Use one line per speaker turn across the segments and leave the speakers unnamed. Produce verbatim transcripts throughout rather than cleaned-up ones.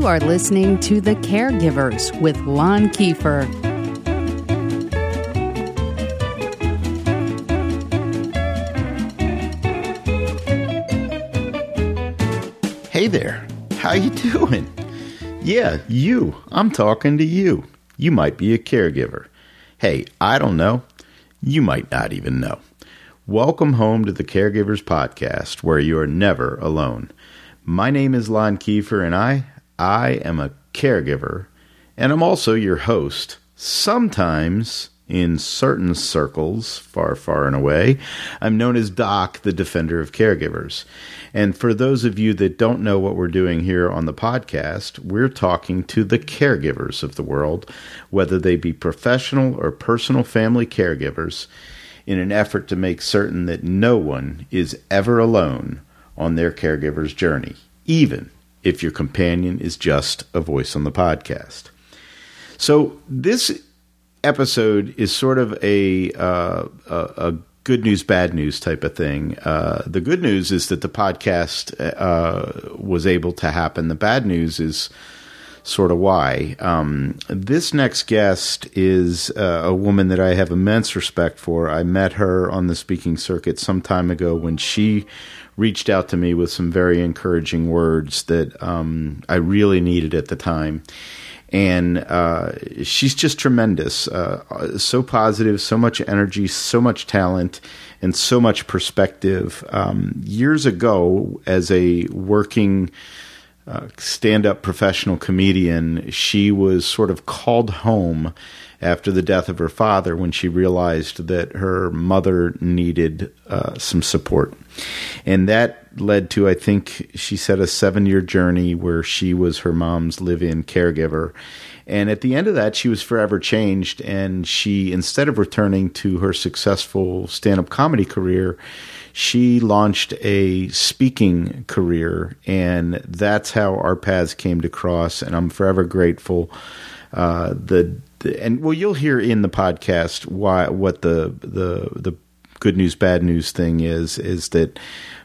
You are listening to The Caregivers with Lon Kiefer.
Hey there, how you doing? Yeah, you. I'm talking to you. You might be a caregiver. Hey, I don't know. You might not even know. Welcome home to the Caregivers Podcast, where you are never alone. My name is Lon Kiefer, and I, I am a caregiver, and I'm also your host. Sometimes, in certain circles, far, far and away, I'm known as Doc, the Defender of Caregivers. And for those of you that don't know what we're doing here on the podcast, we're talking to the caregivers of the world, whether they be professional or personal family caregivers, in an effort to make certain that no one is ever alone on their caregiver's journey, even if your companion is just a voice on the podcast. So this episode is sort of a uh, a, a good news, bad news type of thing. Uh, the good news is that the podcast uh, was able to happen. The bad news is sort of why. Um, this next guest is uh, a woman that I have immense respect for. I met her on the speaking circuit some time ago when she reached out to me with some very encouraging words that um, I really needed at the time. And uh, she's just tremendous, uh, so positive, so much energy, so much talent, and so much perspective. Um, years ago, as a working uh, stand-up professional comedian, she was sort of called home after the death of her father when she realized that her mother needed uh, some support. And that led to, I think she said, a seven-year journey where she was her mom's live-in caregiver. And at the end of that, she was forever changed. And she, instead of returning to her successful stand-up comedy career, she launched a speaking career. And that's how our paths came to cross. And I'm forever grateful. Uh, the, the and well, you'll hear in the podcast why what the the the good news, bad news thing is is that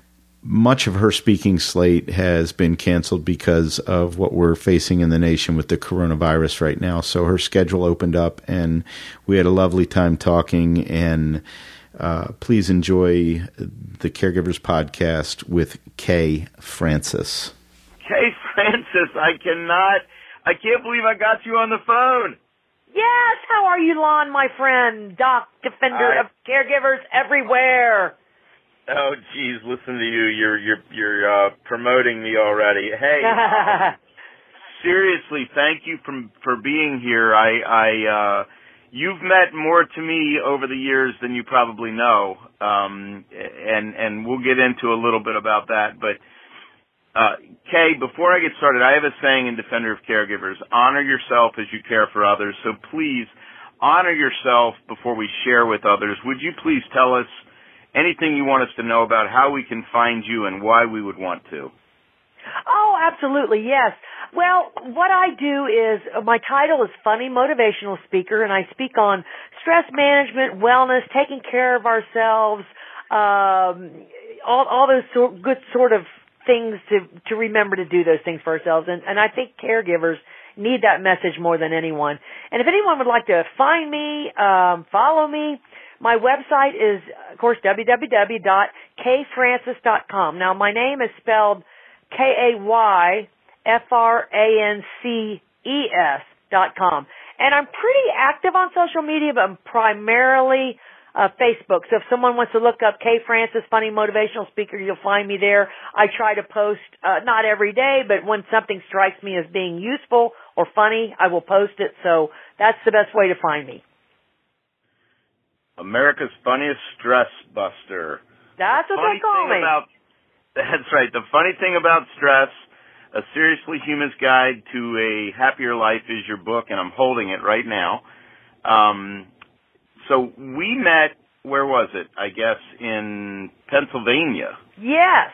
much of her speaking slate has been canceled because of what we're facing in the nation with the coronavirus right now. So her schedule opened up, and we had a lovely time talking. And uh, please enjoy the Caregivers Podcast with Kay Francis.
Kay Francis, I cannot. I can't believe I got you on the phone.
Yes, how are you, Lon, my friend? Doc, Defender I, of Caregivers everywhere.
Oh, geez, listen to you. You're you're you're uh, promoting me already. Hey, um, seriously, thank you for for being here. I I uh, you've meant more to me over the years than you probably know, um, and and we'll get into a little bit about that, but. Uh, Kay, before I get started, I have a saying in Defender of Caregivers, honor yourself as you care for others. So please honor yourself before we share with others. Would you please tell us anything you want us to know about how we can find you and why we would want to?
Oh, absolutely, yes. Well, what I do is, my title is Funny Motivational Speaker, and I speak on stress management, wellness, taking care of ourselves, um, all, all those sort, good sort of things to to remember to do those things for ourselves, and, and I think caregivers need that message more than anyone. And if anyone would like to find me, um, follow me, my website is, of course, w w w dot kay francis dot com. Now, my name is spelled K A Y F R A N C E S dot com, and I'm pretty active on social media, but I'm primarily Uh, Facebook. So if someone wants to look up Kay Francis, Funny Motivational Speaker, you'll find me there. I try to post, uh, not every day, but when something strikes me as being useful or funny, I will post it. So that's the best way to find me.
America's Funniest Stress Buster.
That's what they call me.
About, that's right. The funny thing about stress, A Seriously Human's Guide to a Happier Life is your book, and I'm holding it right now. Um... So we met, where was it? I guess in Pennsylvania.
Yes.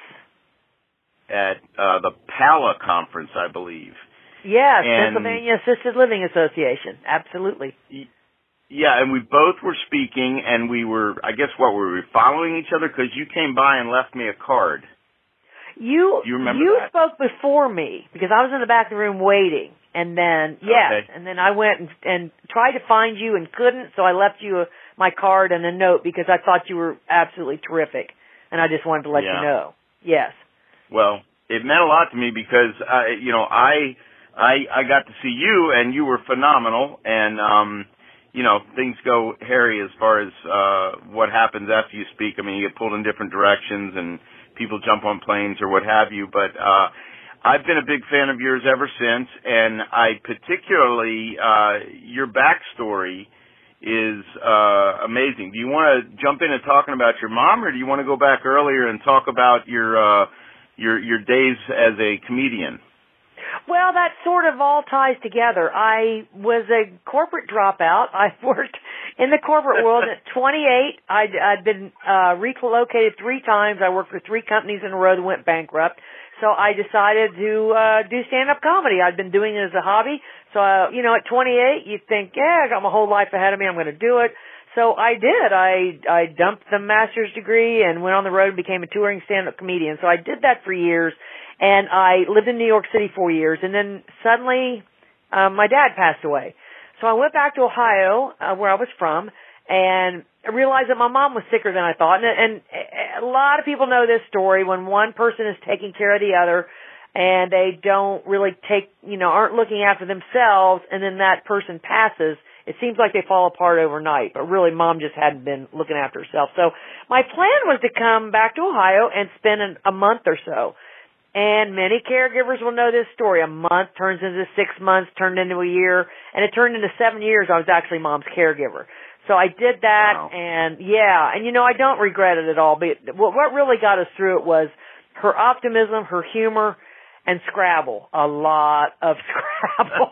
At uh, the PALA conference, I believe.
Yes,
and,
Pennsylvania Assisted Living Association. Absolutely.
Yeah, and we both were speaking, and we were, I guess, what, were we following each other? Because you came by and left me a card.
You
you remember
you
that?
spoke before me because I was in the back of the room waiting, and then yes,
okay.
and then I went and, and tried to find you and couldn't, so I left you a, my card and a note because I thought you were absolutely terrific, and I just wanted to let
yeah.
you know. Yes.
Well, it meant a lot to me because I, you know, I I I got to see you, and you were phenomenal, and um. You know, things go hairy as far as uh what happens after you speak. I mean, you get pulled in different directions and people jump on planes or what have you. But uh I've been a big fan of yours ever since, and I particularly, uh your backstory is uh amazing. Do you want to jump in and talking about your mom, or do you want to go back earlier and talk about your uh your your days as a comedian?
Well, that sort of all ties together. I was a corporate dropout. I worked in the corporate world at twenty-eight. I'd, I'd been uh, relocated three times. I worked for three companies in a row that went bankrupt. So I decided to uh, do stand-up comedy. I'd been doing it as a hobby. So, uh, you know, at twenty-eight, you'd think, yeah, I got my whole life ahead of me. I'm going to do it. So I did. I I dumped the master's degree and went on the road and became a touring stand-up comedian. So I did that for years. And I lived in New York City for years, and then suddenly um, my dad passed away. So I went back to Ohio, uh, where I was from, and I realized that my mom was sicker than I thought. And, and a lot of people know this story when one person is taking care of the other, and they don't really take, you know, aren't looking after themselves, and then that person passes. It seems like they fall apart overnight, but really mom just hadn't been looking after herself. So my plan was to come back to Ohio and spend an, a month or so. And many caregivers will know this story. A month turns into six months, turned into a year, and it turned into seven years. I was actually mom's caregiver. So I did that,
wow.
and yeah, and you know, I don't regret it at all. But what, what really got us through it was her optimism, her humor, and Scrabble. A lot of Scrabble.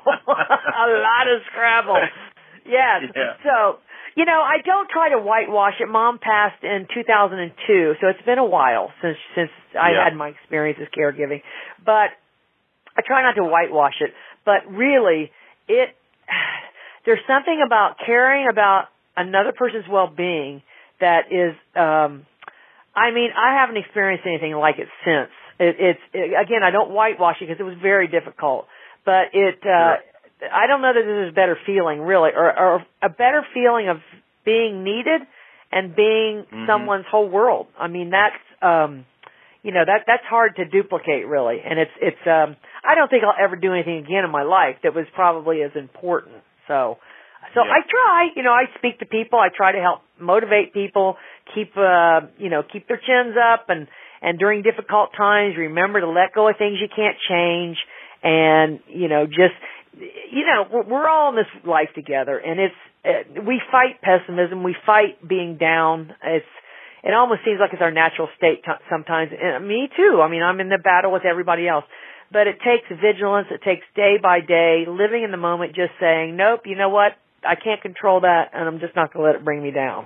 A lot of Scrabble. Yes.
Yeah.
So, you know, I don't try to whitewash it. Mom passed in two thousand two, so it's been a while since since I
yeah.
had my experience as caregiving. But I try not to whitewash it. But really, it there's something about caring about another person's well-being that is, um, I mean, I haven't experienced anything like it since. It, it's it, again, I don't whitewash it because it was very difficult. But it. Uh,
sure.
I don't know that there's a better feeling, really, or, or a better feeling of being needed and being mm-hmm. someone's whole world. I mean, that's, um, you know, that that's hard to duplicate, really. And it's, it's. Um, I don't think I'll ever do anything again in my life that was probably as important. So, so
yeah.
I try. You know, I speak to people. I try to help motivate people, keep, uh, you know, keep their chins up, and and during difficult times, remember to let go of things you can't change, and you know, just. You know, we're all in this life together, and it's uh, we fight pessimism, we fight being down. It's it almost seems like it's our natural state t- sometimes. And me too. I mean, I'm in the battle with everybody else, but it takes vigilance. It takes day by day living in the moment, just saying, nope. You know what? I can't control that, and I'm just not going to let it bring me down.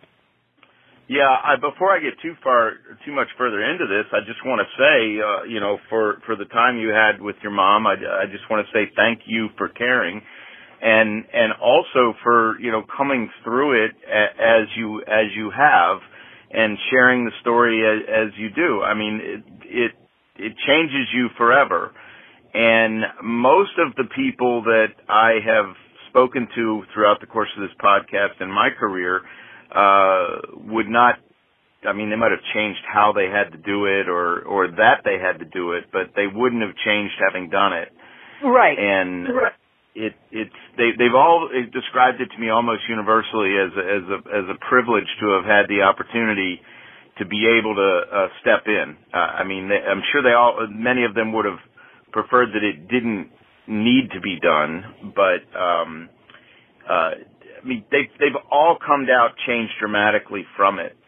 Yeah, I, before I get too far, too much further into this, I just want to say, uh, you know, for, for the time you had with your mom, I, I just want to say thank you for caring, and and also for, you know, coming through it as you as you have, and sharing the story as, as you do. I mean, it, it it changes you forever, and most of the people that I have spoken to throughout the course of this podcast in my career. Uh, would not, I mean, they might have changed how they had to do it or, or that they had to do it, but they wouldn't have changed having done it.
Right.
And right. it, it's, they, they've all described it to me almost universally as a, as a, as a privilege to have had the opportunity to be able to, uh, step in. Uh, I mean, they, I'm sure they all, many of them would have preferred that it didn't need to be done, but, um, uh, I mean, they've, they've all come out changed dramatically from it.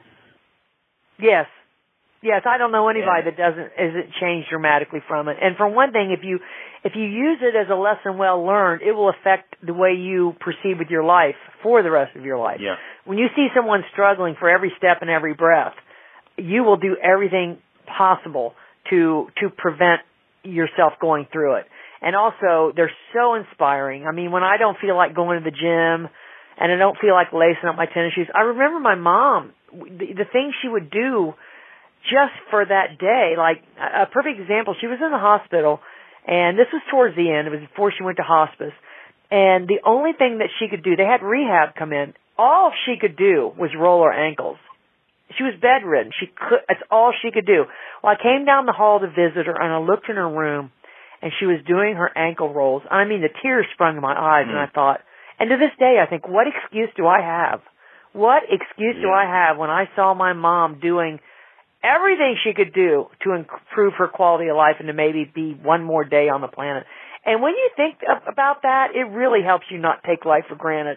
Yes. Yes, I don't know anybody
yeah.
that doesn't isn't changed dramatically from it. And for one thing, if you if you use it as a lesson well learned, it will affect the way you proceed with your life for the rest of your life.
Yeah.
When you see someone struggling for every step and every breath, you will do everything possible to to prevent yourself going through it. And also, they're so inspiring. I mean, when I don't feel like going to the gym and I don't feel like lacing up my tennis shoes, I remember my mom, the, the things she would do just for that day. Like, a perfect example, she was in the hospital, and this was towards the end. It was before she went to hospice. And the only thing that she could do, they had rehab come in. All she could do was roll her ankles. She was bedridden. She could, that's all she could do. Well, I came down the hall to visit her, and I looked in her room, and she was doing her ankle rolls. I mean, the tears sprung to my eyes, mm. and I thought, and to this day, I think, what excuse do I have? What excuse yeah. do I have when I saw my mom doing everything she could do to improve her quality of life and to maybe be one more day on the planet? And when you think about that, it really helps you not take life for granted.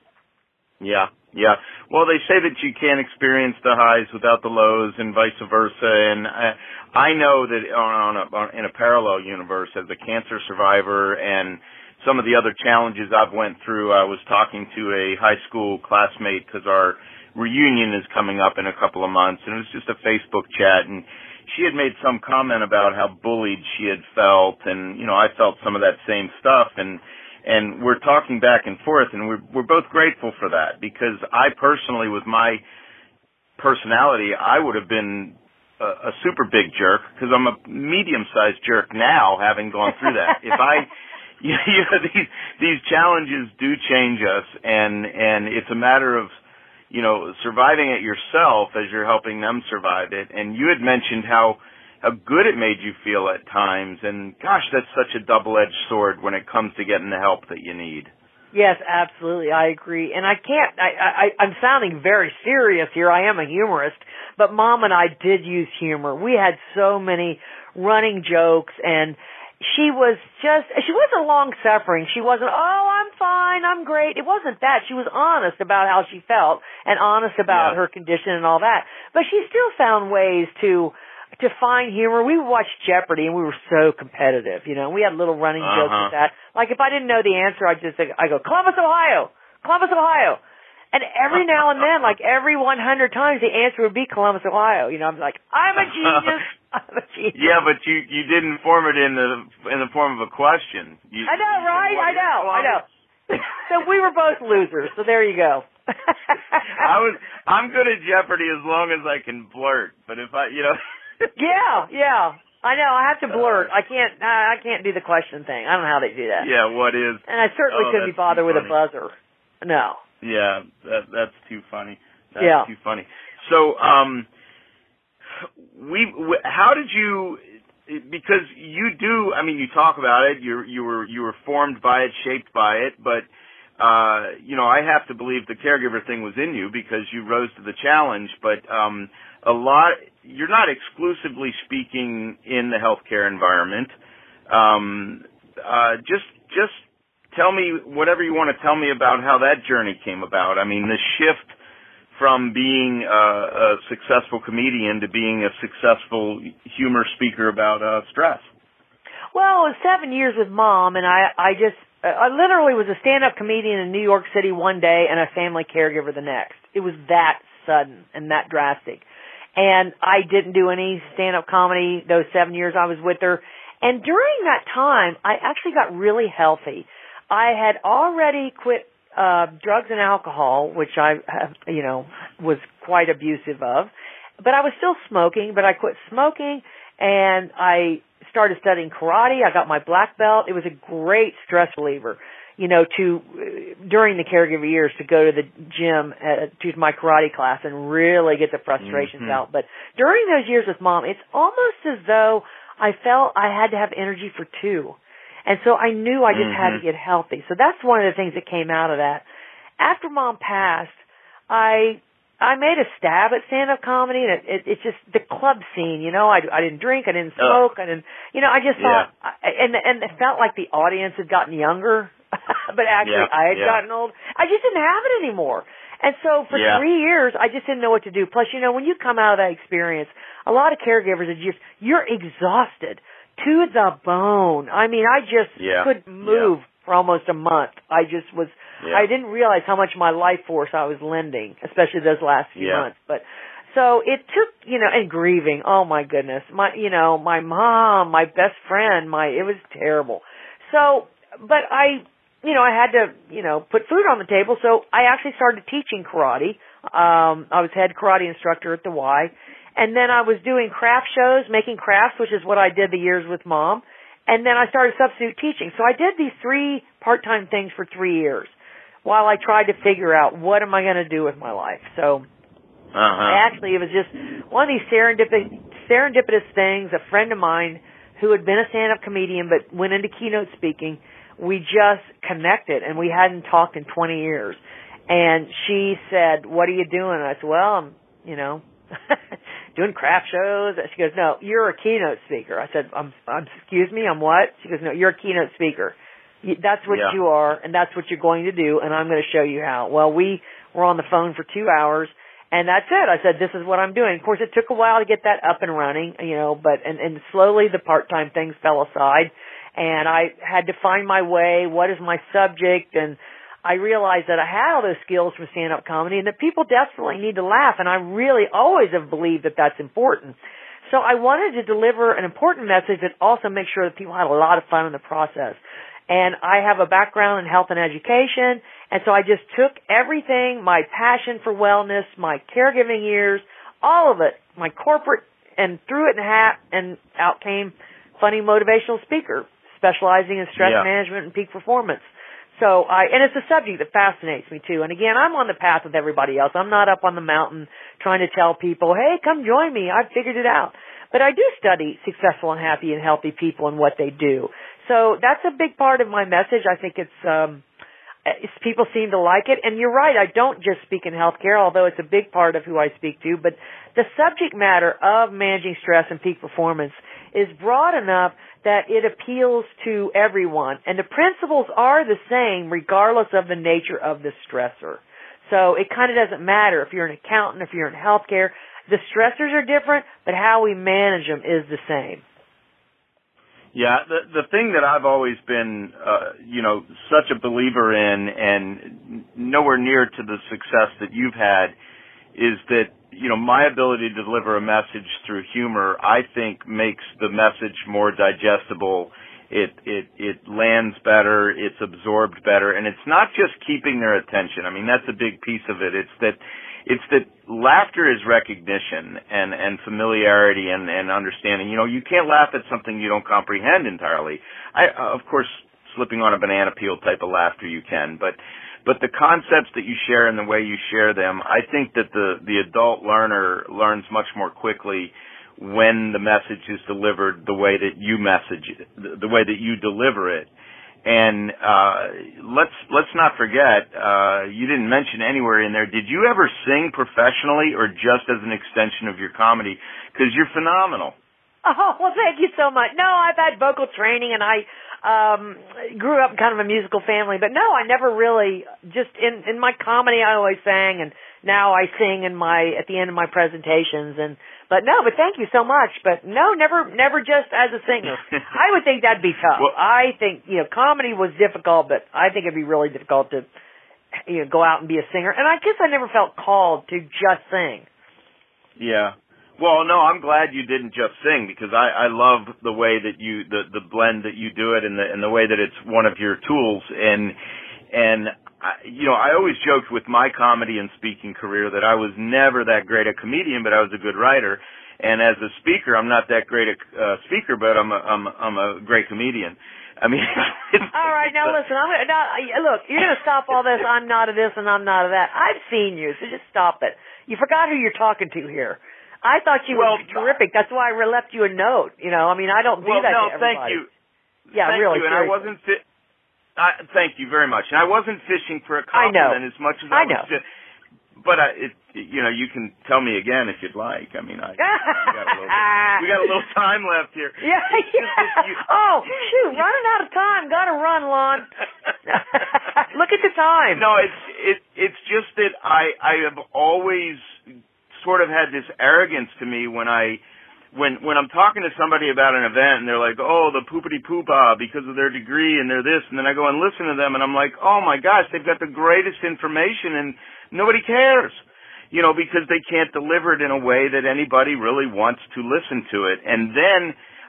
Yeah, yeah. Well, they say that you can't experience the highs without the lows and vice versa. And I, I know that on a, on, in a parallel universe, as a cancer survivor and some of the other challenges I've went through, I was talking to a high school classmate because our reunion is coming up in a couple of months, and it was just a Facebook chat, and she had made some comment about how bullied she had felt, and, you know, I felt some of that same stuff, and and we're talking back and forth, and we're, we're both grateful for that, because I personally, with my personality, I would have been a, a super big jerk, because I'm a medium-sized jerk now, having gone through that. If I... You know, these these challenges do change us, and and it's a matter of, you know, surviving it yourself as you're helping them survive it. And you had mentioned how how good it made you feel at times, and gosh, that's such a double-edged sword when it comes to getting the help that you need.
Yes, absolutely, I agree. And I can't. I, I I'm sounding very serious here. I am a humorist, but Mom and I did use humor. We had so many running jokes, and she was just, she wasn't long-suffering. She wasn't, oh, I'm fine, I'm great. It wasn't that. She was honest about how she felt and honest about yeah. her condition and all that. But she still found ways to to find humor. We watched Jeopardy, and we were so competitive. You know, we had little running
uh-huh.
jokes with that. Like, if I didn't know the answer, I'd just, I go, Columbus, Ohio! Columbus, Ohio! And every now and then, like every one hundred times, the answer would be Columbus, Ohio. You know, I'm like, I'm a genius. I'm a genius.
Yeah, but you you didn't form it in the in the form of a question. You,
I know, right? I know, I know. So we were both losers. So there you go.
I was. I'm good at Jeopardy as long as I can blurt. But if I, you know.
yeah, yeah. I know. I have to blurt. I can't. I can't do the question thing. I don't know how they do that.
Yeah. What is?
And I certainly
oh,
couldn't be bothered with a buzzer. No.
Yeah, that, that's too funny. That's
yeah.
too funny. So, um, we, we, how did you, because you do, I mean, you talk about it, you you were, you were formed by it, shaped by it, but, uh, you know, I have to believe the caregiver thing was in you because you rose to the challenge, but, um, a lot, you're not exclusively speaking in the healthcare environment. Um, uh, just, just, tell me whatever you want to tell me about how that journey came about. I mean, the shift from being a, a successful comedian to being a successful humor speaker about uh, stress.
Well, it was seven years with Mom, and I, I just, I literally was a stand-up comedian in New York City one day and a family caregiver the next. It was that sudden and that drastic. And I didn't do any stand-up comedy those seven years I was with her. And during that time, I actually got really healthy. I had already quit uh drugs and alcohol, which I, have, you know, was quite abusive of. But I was still smoking, but I quit smoking, and I started studying karate. I got my black belt. It was a great stress reliever, you know, to, during the caregiver years, to go to the gym, uh, to my karate class and really get the frustrations mm-hmm. out. But during those years with Mom, it's almost as though I felt I had to have energy for two. And so I knew I just mm-hmm. had to get healthy. So that's one of the things that came out of that. After Mom passed, I I made a stab at stand-up comedy, and it, it, it's just the club scene, you know. I, I didn't drink, I didn't smoke, I didn't, you know. I just thought, yeah. and and it felt like the audience had gotten younger, but actually
yeah.
I had
yeah.
gotten old. I just didn't have it anymore. And so for
yeah.
three years, I just didn't know what to do. Plus, you know, when you come out of that experience, a lot of caregivers are just, you're exhausted to the bone. I mean, I just
yeah.
couldn't move
yeah.
for almost a month. I just was,
yeah.
I didn't realize how much my life force I was lending, especially those last few
yeah.
months. But so it took, you know, and grieving. Oh my goodness. My, you know, my mom, my best friend, my, it was terrible. So, but I, you know, I had to, you know, put food on the table. So I actually started teaching karate. Um, I was head karate instructor at the Y. And then I was doing craft shows, making crafts, which is what I did the years with Mom. And then I started substitute teaching. So I did these three part-time things for three years while I tried to figure out what am I going to do with my life. So
uh-huh.
actually, it was just one of these serendipitous, serendipitous things. A friend of mine who had been a stand-up comedian but went into keynote speaking, we just connected, and we hadn't talked in twenty years. And she said, "What are you doing?" And I said, "Well, I'm, you know, doing craft shows." She goes, "No, you're a keynote speaker." I said, "I'm, I'm excuse me, I'm what?" She goes, "No, you're a keynote speaker. That's what
yeah.
you are, and that's what you're going to do, and I'm going to show you how." Well, we were on the phone for two hours, and that's it. I said, "This is what I'm doing." Of course, it took a while to get that up and running, you know, but and, and slowly the part-time things fell aside, and I had to find my way. What is my subject? And I realized that I had all those skills from stand-up comedy and that people desperately need to laugh, and I really always have believed that that's important. So I wanted to deliver an important message but also make sure that people had a lot of fun in the process. And I have a background in health and education, and so I just took everything, my passion for wellness, my caregiving years, all of it, my corporate, and threw it in a hat, and out came Funny Motivational Speaker, specializing in stress
yeah.
management and peak performance. So I, and it's a subject that fascinates me too. And again, I'm on the path with everybody else. I'm not up on the mountain trying to tell people, "Hey, come join me. I've figured it out." But I do study successful and happy and healthy people and what they do. So that's a big part of my message. I think it's, um, it's, people seem to like it. And you're right. I don't just speak in healthcare, although it's a big part of who I speak to. But the subject matter of managing stress and peak performance is broad enough that it appeals to everyone. And the principles are the same regardless of the nature of the stressor. So it kind of doesn't matter if you're an accountant, if you're in healthcare. The stressors are different, but how we manage them is the same.
Yeah, the the thing that I've always been, uh, you know, such a believer in, and nowhere near to the success that you've had, is that, you know, my ability to deliver a message through humor, I think, makes the message more digestible. It it it lands better, it's absorbed better, and it's not just keeping their attention. I mean, that's a big piece of it. It's that it's that laughter is recognition and, and familiarity and, and understanding. You know, you can't laugh at something you don't comprehend entirely. I, uh, of course, slipping on a banana peel type of laughter you can, but but the concepts that you share and the way you share them, I think that the, the adult learner learns much more quickly when the message is delivered the way that you message it, the way that you deliver it. And uh let's let's not forget, uh you didn't mention anywhere in there, did you ever sing professionally or just as an extension of your comedy? Because you're phenomenal.
Oh, well, thank you so much. No, I've had vocal training, and I um grew up in kind of a musical family, but no, I never really, just in in my comedy I always sang, and now I sing in my at the end of my presentations. And But no, but thank you so much. But no, never, never just as a singer. I would think that'd be tough.
Well,
I think, you know, comedy was difficult, but I think it'd be really difficult to, you know, go out and be a singer. And I guess I never felt called to just sing.
Yeah. Well, no, I'm glad you didn't just sing, because I, I love the way that you, the, the blend that you do it, and the, and the way that it's one of your tools. And, and, I, you know, I always joked with my comedy and speaking career that I was never that great a comedian, but I was a good writer. And as a speaker, I'm not that great a uh, speaker, but I'm a, I'm, I'm a great comedian. I mean,
all right, now listen. I'm gonna, now, look, you're going to stop all this. I'm not of this and I'm not of that. I've seen you, so just stop it. You forgot who you're talking to here. I thought you
well,
were terrific. That's why I left you a note. You know, I mean, I don't do
well,
that
no,
to everybody.
thank you.
Yeah,
thank
really.
You. And I wasn't. Fi- I, thank you very much. And I wasn't fishing for a compliment as much as I,
I know.
was. Just, but I, it, you know, you can tell me again if you'd like. I mean, I, we, got a little bit, we got a little time left here.
Yeah, yeah. You, oh, shoot, running out of time. Got to run, Lon. Look at the time.
No, it's it, it's just that I I have always sort of had this arrogance to me when I. When when I'm talking to somebody about an event and they're like, oh, the poopity poopa because of their degree and they're this, and then I go and listen to them and I'm like, oh my gosh, they've got the greatest information and nobody cares, you know, because they can't deliver it in a way that anybody really wants to listen to it. And then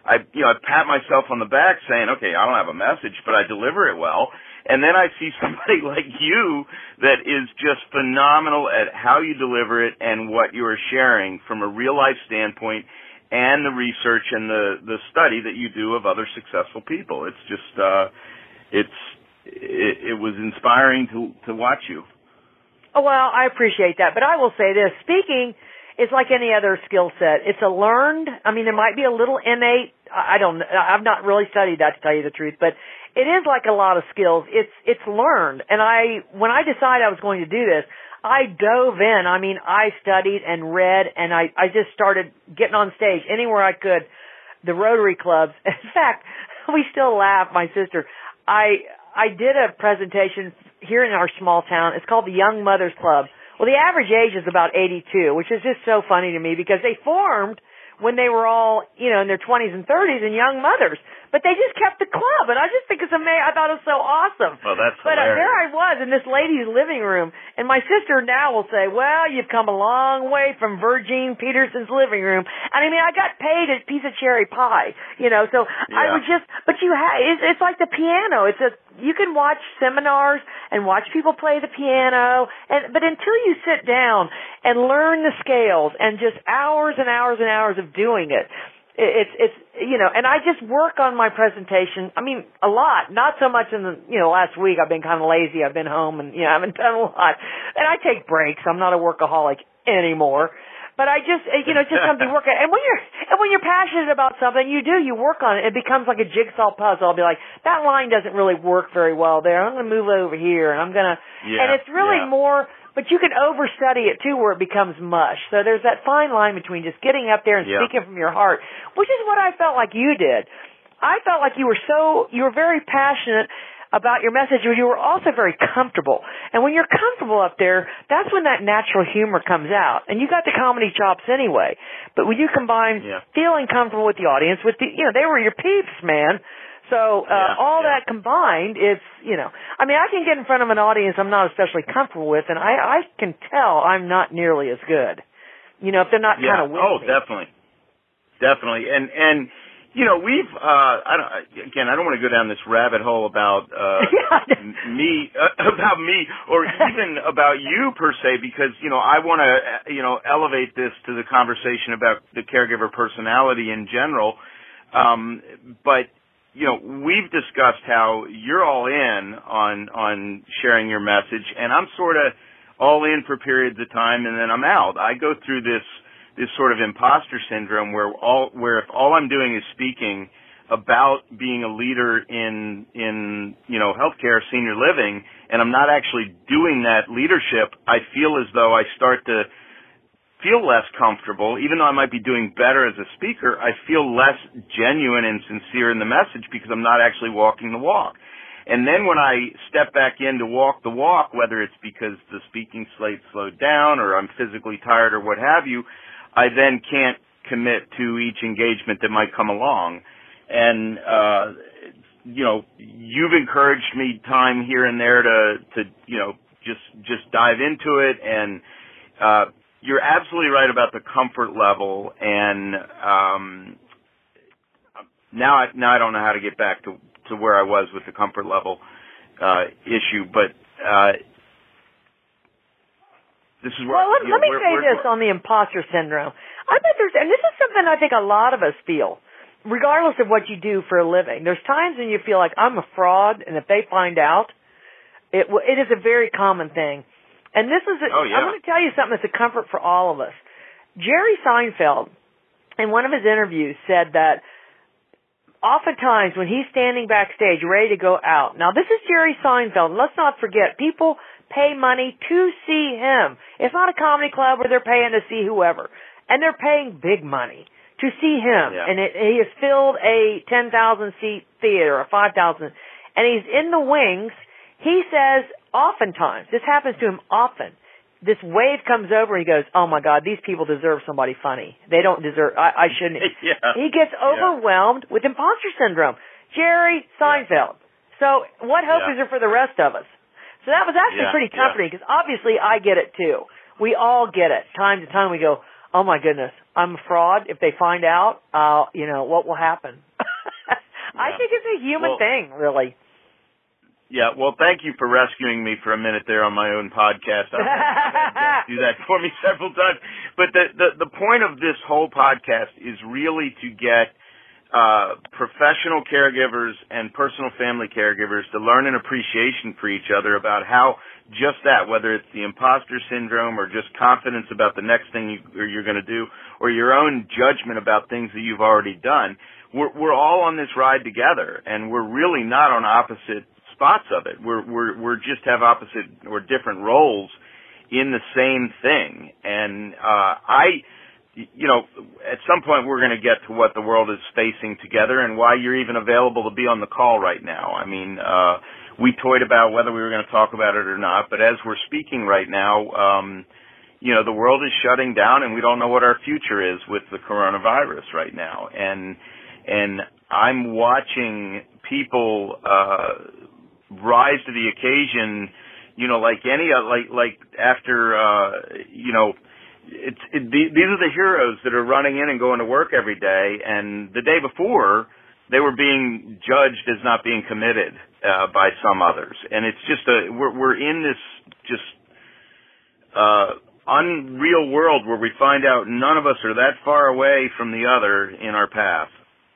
I, you know, I pat myself on the back saying, okay, I don't have a message, but I deliver it well. And then I see somebody like you that is just phenomenal at how you deliver it and what you are sharing from a real life standpoint and the research and the, the study that you do of other successful people. It's just, uh, it's, it, it was inspiring to, to watch you.
Oh, well, I appreciate that. But I will say this, speaking is like any other skill set. It's a learned, I mean, there might be a little innate, I don't, I've not really studied that to tell you the truth, but it is like a lot of skills. It's, it's learned. And I, when I decided I was going to do this, I dove in. I mean, I studied and read and I, I just started getting on stage anywhere I could, the Rotary clubs. In fact, we still laugh, my sister. I, I did a presentation here in our small town. It's called the Young Mothers Club. Well, the average age is about eighty-two, which is just so funny to me because they formed when they were all, you know, in their twenties and thirties and young mothers. But they just kept the club, and I just think it's amazing. I thought it was so awesome.
Well, that's
But uh,
hilarious.
there I was in this lady's living room, and my sister now will say, well, you've come a long way from Virgine Peterson's living room. And I mean, I got paid a piece of cherry pie, you know, so
Yeah.
I was just, but you have, it's, it's like the piano. It's a, you can watch seminars and watch people play the piano, and but until you sit down and learn the scales and just hours and hours and hours of doing it, it's, it's, you know, and I just work on my presentation. I mean, a lot, not so much in the, you know, last week I've been kind of lazy. I've been home and, you know, I haven't done a lot. And I take breaks. I'm not a workaholic anymore. But I just, you know, just something to work at. And when you're, and when you're passionate about something, you do, you work on it. It becomes like a jigsaw puzzle. I'll be like, that line doesn't really work very well there. I'm going to move over here and I'm going to,
Yeah,
and it's really
yeah.
more, but you can overstudy it too where it becomes mush. So there's that fine line between just getting up there and
Yeah.
speaking from your heart, which is what I felt like you did. I felt like you were so, you were very passionate about your message, but you were also very comfortable. And when you're comfortable up there, that's when that natural humor comes out. And you got the comedy chops anyway. But when you combine
Yeah.
feeling comfortable with the audience, with the, you know, they were your peeps, man. So, uh,
Yeah,
all
yeah.
that combined, it's, you know, I mean, I can get in front of an audience I'm not especially comfortable with, and I, I can tell I'm not nearly as good. You know, if they're not
Yeah.
kind of with
Oh,
me.
definitely, definitely, and and you know we've uh, I don't again I don't want to go down this rabbit hole about uh,
Yeah.
m- me uh, about me or even about you per se because you know I want to you know elevate this to the conversation about the caregiver personality in general, um, but. You know, we've discussed how you're all in on on sharing your message, and I'm sort of all in for periods of time, and then I'm out. I go through this this sort of imposter syndrome where all where if all I'm doing is speaking about being a leader in in you know healthcare, senior living, and I'm not actually doing that leadership, I feel as though I start to feel less comfortable. Even though I might be doing better as a speaker, I feel less genuine and sincere in the message because I'm not actually walking the walk. And then when I step back in to walk the walk, whether it's because the speaking slate slowed down or I'm physically tired or what have you, I then can't commit to each engagement that might come along. And, uh, you know, you've encouraged me time here and there to, to, you know, just, just dive into it. And, uh, you're absolutely right about the comfort level, and um, now I now I don't know how to get back to, to where I was with the comfort level uh, issue. But uh, this is where.
Well, let,
you know,
let me
where,
say
where,
this on the imposter syndrome. I bet there's, and this is something I think a lot of us feel, regardless of what you do for a living. There's times when you feel like I'm a fraud, and if they find out, it it is a very common thing. And this is, a,
Oh, yeah.
I'm going to tell you something that's a comfort for all of us. Jerry Seinfeld, in one of his interviews, said that oftentimes when he's standing backstage ready to go out, now this is Jerry Seinfeld, and let's not forget, people pay money to see him. It's not a comedy club where they're paying to see whoever. And they're paying big money to see him.
Yeah.
And it, he has filled a ten thousand seat theater, a five thousand, and he's in the wings. He says, oftentimes, this happens to him often, this wave comes over and he goes, oh my God, these people deserve somebody funny. They don't deserve, I, I shouldn't.
Yeah.
He gets overwhelmed yeah. with imposter syndrome. Jerry Seinfeld. Yeah. So what hope
yeah.
is there for the rest of us? So that was actually
yeah.
pretty comforting because yeah. obviously I get it too. We all get it. Time to time we go, oh my goodness, I'm a fraud. If they find out, uh, you know, what will happen? I
Yeah.
think it's a human
well,
thing, really.
Yeah, well, thank you for rescuing me for a minute there on my own podcast. I've had you do that for me several times. But the, the, the point of this whole podcast is really to get uh, professional caregivers and personal family caregivers to learn an appreciation for each other about how just that, whether it's the imposter syndrome or just confidence about the next thing you, or you're going to do, or your own judgment about things that you've already done, we're, we're all on this ride together, and we're really not on opposite spots of it. We're we're we're just have opposite or different roles in the same thing. And uh I you know, at some point we're going to get to what the world is facing together and why you're even available to be on the call right now. I mean, uh we toyed about whether we were going to talk about it or not, but as we're speaking right now, um you know, the world is shutting down and we don't know what our future is with the coronavirus right now. And and I'm watching people uh rise to the occasion, you know, like any, like, like after, uh, you know, it's, it, these are the heroes that are running in and going to work every day. And the day before, they were being judged as not being committed, uh, by some others. And it's just a, we're, we're in this just, uh, unreal world where we find out none of us are that far away from the other in our path.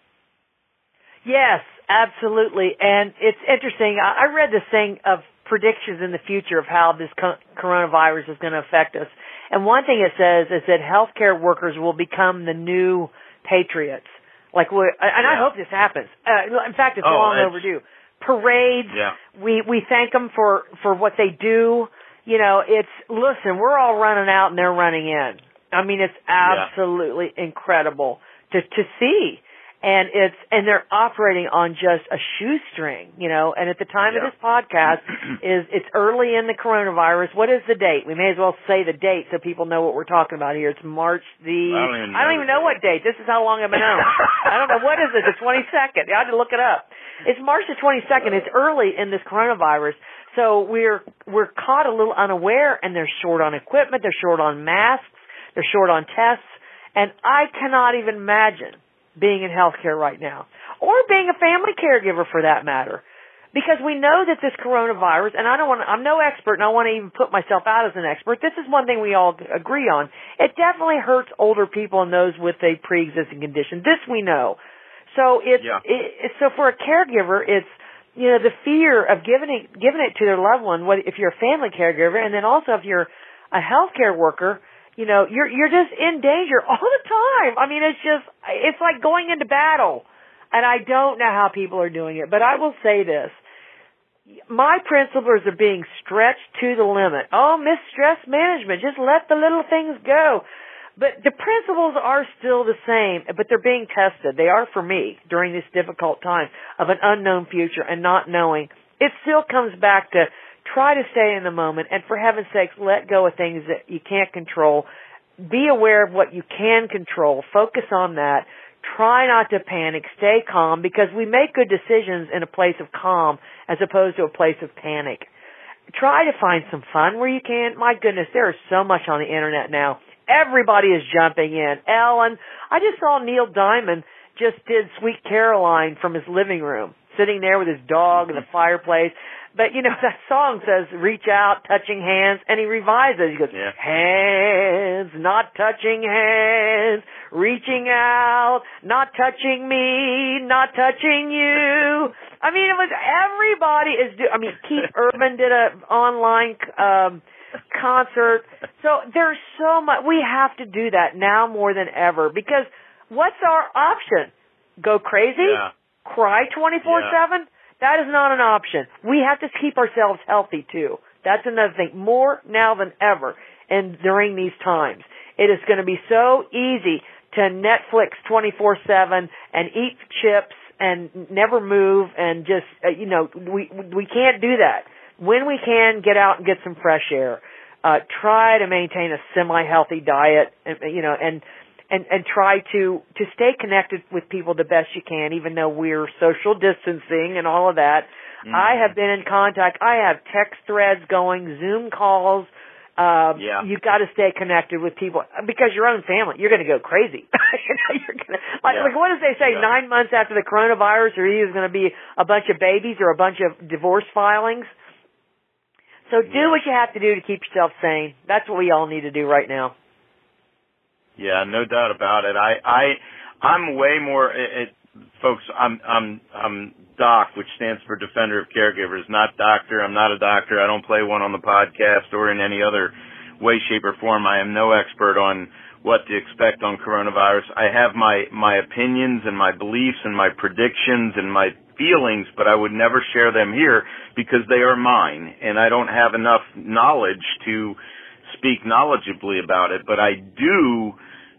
Yes, absolutely. And it's interesting. I, I read this thing of predictions in the future of how this co- coronavirus is going to affect us. And one thing it says is that healthcare workers will become the new patriots. Like, we're, and
yeah.
I hope this happens. Uh, in fact, it's
oh,
long
it's,
overdue. Parades.
Yeah.
We we thank them for for what they do. You know, it's listen. We're all running out and they're running in. I mean, it's absolutely yeah. incredible to to see. And it's, and they're operating on just a shoestring, you know, and at the time
yeah.
of this podcast is, it's early in the coronavirus. What is the date? We may as well say the date so people know what we're talking about here. It's March the,
I don't even know,
I don't even know what date. This is how long I've been home. I don't know. What is it? The twenty-second. I had to look it up. It's March the twenty-second. It's early in this coronavirus. So we're, we're caught a little unaware and they're short on equipment. They're short on masks. They're short on tests. And I cannot even imagine being in healthcare right now, or being a family caregiver for that matter, because we know that this coronavirus, and I don't want to, I'm no expert and I want to even put myself out as an expert. This is one thing we all agree on. It definitely hurts older people and those with a pre-existing condition. This we know. So it's,
yeah.
it, so for a caregiver, it's, you know, the fear of giving it, giving it to their loved one, what, if you're a family caregiver, and then also if you're a healthcare worker, you know, you're, you're just in danger all the time. I mean, it's just, it's like going into battle. And I don't know how people are doing it, but I will say this. My principles are being stretched to the limit. Oh, Miss Stress Management, just let the little things go. But the principles are still the same, but they're being tested. They are for me during this difficult time of an unknown future and not knowing. It still comes back to try to stay in the moment, and for heaven's sakes, let go of things that you can't control. Be aware of what you can control. Focus on that. Try not to panic. Stay calm, because we make good decisions in a place of calm as opposed to a place of panic. Try to find some fun where you can. My goodness, there is so much on the internet now. Everybody is jumping in. Ellen, I just saw Neil Diamond just did Sweet Caroline from his living room, sitting there with his dog in the fireplace. But, you know, that song says, reach out, touching hands, and he revises it. He goes,
yeah.
hands, not touching hands, reaching out, not touching me, not touching you. I mean, it was, everybody is, do, I mean, Keith Urban did an online um, concert. So there's so much, we have to do that now more than ever, because what's our option? Go crazy?
Yeah.
Cry twenty-four seven? Yeah. That is not an option. We have to keep ourselves healthy, too. That's another thing. More now than ever, and during these times. It is going to be so easy to Netflix twenty-four seven and eat chips and never move and just, uh, you know, we we can't do that. When we can, get out and get some fresh air. Uh, try to maintain a semi-healthy diet, and, you know, and And, and try to, to stay connected with people the best you can, even though we're social distancing and all of that. Mm-hmm. I have been in contact. I have text threads going, Zoom calls, Um,
yeah.
You got to stay connected with people because your own family, you're going to go crazy. you know, you're gonna, like,
yeah.
like, what does they say?
Yeah.
Nine months after the coronavirus, or either going to be a bunch of babies or a bunch of divorce filings. So do
yeah.
what you have to do to keep yourself sane. That's what we all need to do right now.
Yeah, no doubt about it. I, I, I'm way more, it, it, folks. I'm, I'm, I'm DOC, which stands for Defender of Caregivers, not doctor. I'm not a doctor. I don't play one on the podcast or in any other way, shape, or form. I am no expert on what to expect on coronavirus. I have my, my opinions and my beliefs and my predictions and my feelings, but I would never share them here because they are mine, and I don't have enough knowledge to speak knowledgeably about it. But I do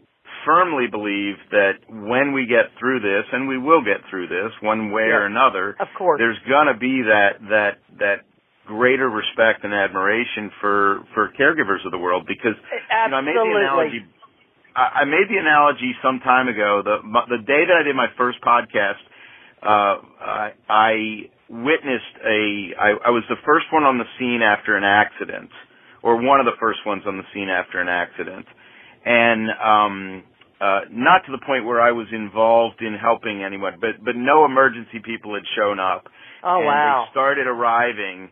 firmly believe that when we get through this, and we will get through this one way
yes,
or another,
of course,
there's gonna be that that that greater respect and admiration for for caregivers of the world. Because
Absolutely.
you know, I made the analogy. I, I made the analogy some time ago. The the day that I did my first podcast, uh, I, I witnessed a. I, I was the first one on the scene after an accident, or one of the first ones on the scene after an accident, and um. Uh, not to the point where I was involved in helping anyone, but but no emergency people had shown up.
Oh,
and
wow.
They started arriving,